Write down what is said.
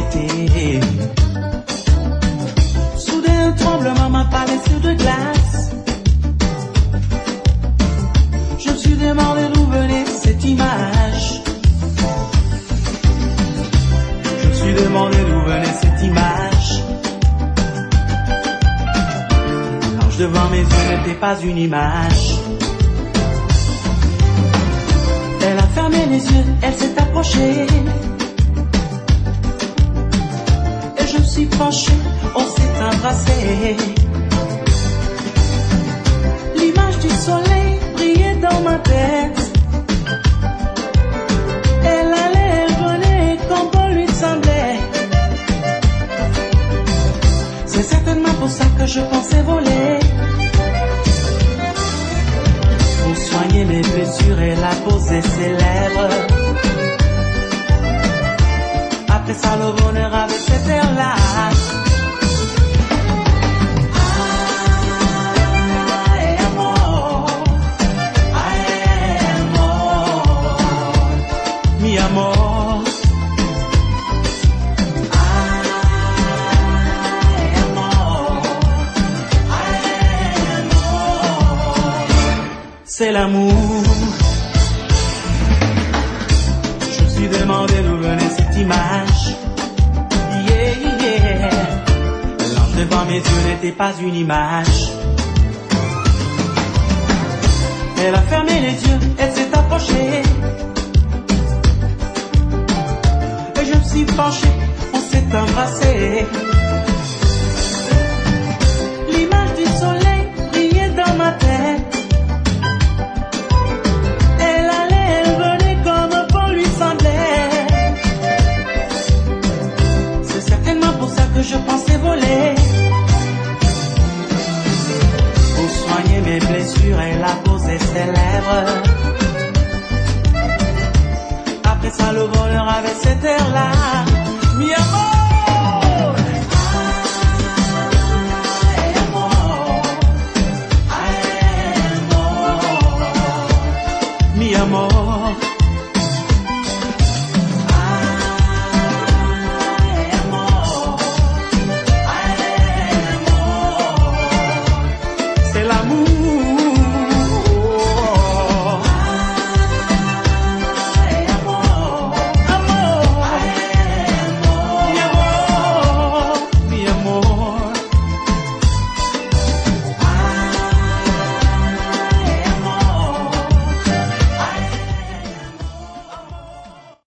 été. Soudain un tremblement m'a parlé sur de glace. Je me suis demandé d'où venait cette image. Je me suis demandé d'où venait cette image. L'ange devant mes yeux n'était pas une image. Elle a fermé les yeux, elle s'est approchée. Et je me suis penché, on s'est embrassé. L'image du soleil brillait dans ma tête. Elle allait, elle venait comme bon lui semblait. C'est certainement pour ça que je pensais voler. Pour soigner mes blessures, elle a posé ses lèvres. Après ça, le bonheur avec cette air-là. Mi amor, c'est l'amour. Je me suis demandé d'où venait cette image. Yeah, yeah. L'ange devant mes yeux n'était pas une image. Elle a fermé les yeux, elle s'est approchée. Et je me suis penché, on s'est embrassé. L'image du soleil brillait dans ma tête. Elle allait, elle venait comme bon lui semblait. C'est certainement pour ça que je pensais voler. Pour soigner mes blessures, elle a posé ses lèvres. Après ça, le bonheur avec cette air-là.